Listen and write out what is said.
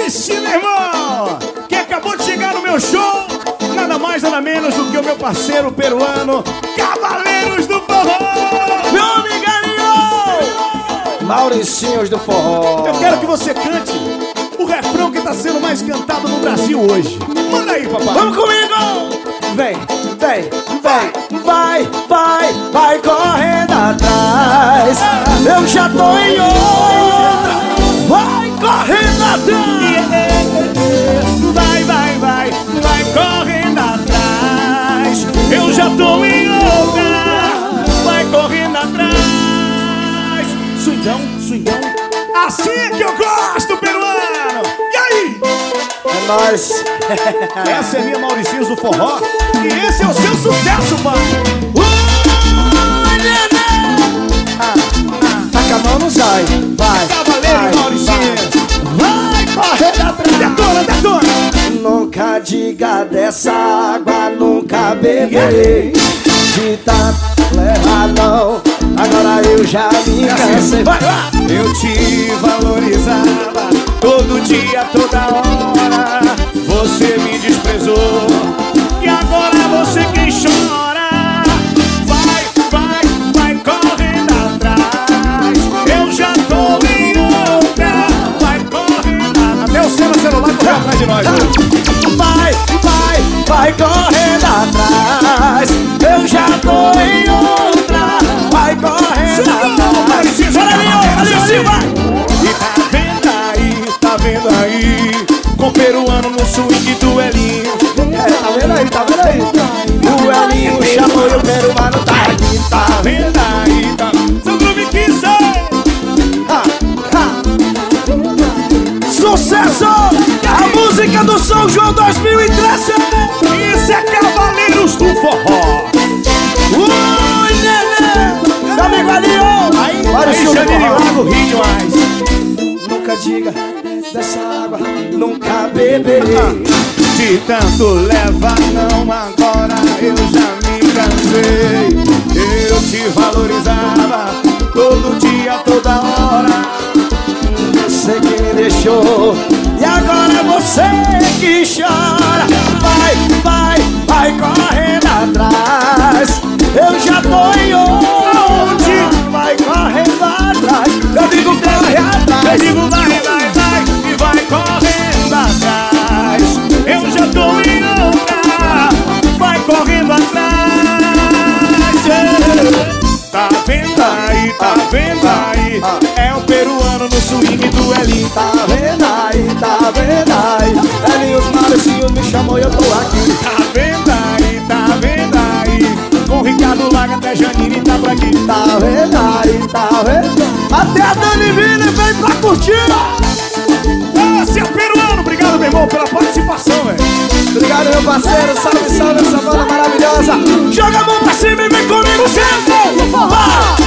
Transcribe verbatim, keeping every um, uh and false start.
Esse, meu irmão, que acabou de chegar no meu show, nada mais, nada menos do que o meu parceiro peruano, Cavaleiros do Forró. Meu amiguinho, Mauricinhos do Forró. Eu quero que você cante o refrão que tá sendo mais cantado no Brasil hoje. Manda aí, papai. Vamos comigo! Vem, vem, vem, vai, vai, vai correndo atrás. Eu já tô em outra. Vai correndo atrás. Vai, vai, vai, vai correndo atrás. Eu já tô em outra. Vai correndo atrás. Swingão, swingão. Assim é que eu gosto, peruano. E aí? É nóis. Essa é minha Mauricinhos do Forró. E esse é o seu sucesso, pai. Uh, neném. Ah, ah, tá com a mão no zóio. Vai, Cavaleiro vai, e Mauricinhos. vai correndo atrás. Detona, detona. Nunca diga dessa água, nunca beberei. De tanto levar não, agora eu já me cansei. Vai lá! Eu te valorizava todo dia, toda hora. Você me desprezou e agora você quem chora. Vai, vai, vai correndo atrás. Eu já tô em outra. Vai correndo atrás. Até o Cena celular correu atrás de nós. Vai, vai, vai correndo atrás. Eu já tô em outra. Vai correndo atrás. Olha ali, ali assim, vai. E tá vendo aí, tá vendo aí, com peruano no swing do Elinho. É, tá vendo aí, tá vendo aí? O Elinho chamou e o peruano tá aqui. Tá vendo aí, tá. Seu Groove quinze. Ha, ha. Sucesso! A música do São João dois mil e treze. Isso é Cavaleiros do Forró. Ui, neném! Meu amigo Elinho! Aí, Aí, Janine Lago, ri demais. Nunca diga dessa água, nunca beberei. De tanto levar não, agora eu já me cansei. Eu te valorizava todo dia, toda hora. Você que me deixou e agora é você que chora. Vai, vai, vai correndo atrás. Eu já tô em onde? Vai correndo atrás. Eu digo corre atrás. Eu digo vai, vai, vai e vai correndo atrás. Eu já tô em outra. Vai correndo atrás. Tá vendo aí, tá vendo aí, é o peruano no swing do Elinho. Tá vendo aí, tá vendo aí. Elinho, os Mauricinhos me chamou e eu tô aqui. Tá vendo aí, tá vendo aí, com Ricardo Laga até Janine tá por aqui. Tá vendo aí, tá vendo? Até a Dani Vini vem pra curtir. Esse é o peruano, obrigado, meu irmão, pela participação, velho. Obrigado, meu parceiro, salve, salve essa banda maravilhosa. Joga a mão pra cima e vem comigo sempre. Vai!